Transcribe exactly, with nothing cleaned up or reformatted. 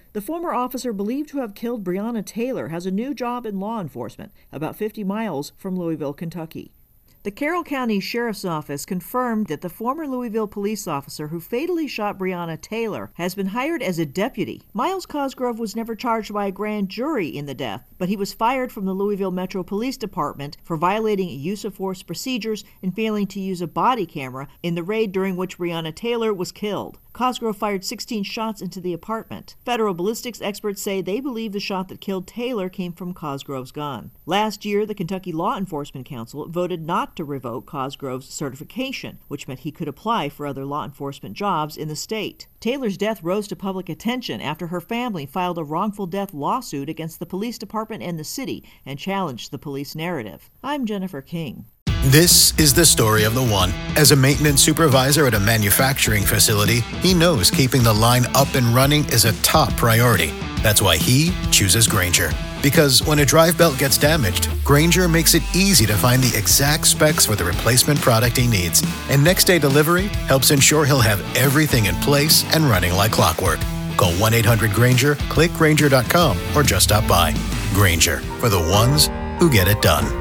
The former officer believed to have killed Breonna Taylor has a new job in law enforcement, about fifty miles from Louisville, Kentucky. The Carroll County Sheriff's Office confirmed that the former Louisville police officer who fatally shot Breonna Taylor has been hired as a deputy. Miles Cosgrove was never charged by a grand jury in the death, but he was fired from the Louisville Metro Police Department for violating use of force procedures and failing to use a body camera in the raid during which Breonna Taylor was killed. Cosgrove fired sixteen shots into the apartment. Federal ballistics experts say they believe the shot that killed Taylor came from Cosgrove's gun. Last year, the Kentucky Law Enforcement Council voted not to revoke Cosgrove's certification, which meant he could apply for other law enforcement jobs in the state. Taylor's death rose to public attention after her family filed a wrongful death lawsuit against the police department and the city and challenged the police narrative. I'm Jennifer King. This is the story of the one. As a maintenance supervisor at a manufacturing facility, he knows keeping the line up and running is a top priority. That's why he chooses Grainger. Because when a drive belt gets damaged, Grainger makes it easy to find the exact specs for the replacement product he needs. And next day delivery helps ensure he'll have everything in place and running like clockwork. Call one eight hundred Grainger, click Grainger dot com, or just stop by. Grainger, for the ones who get it done.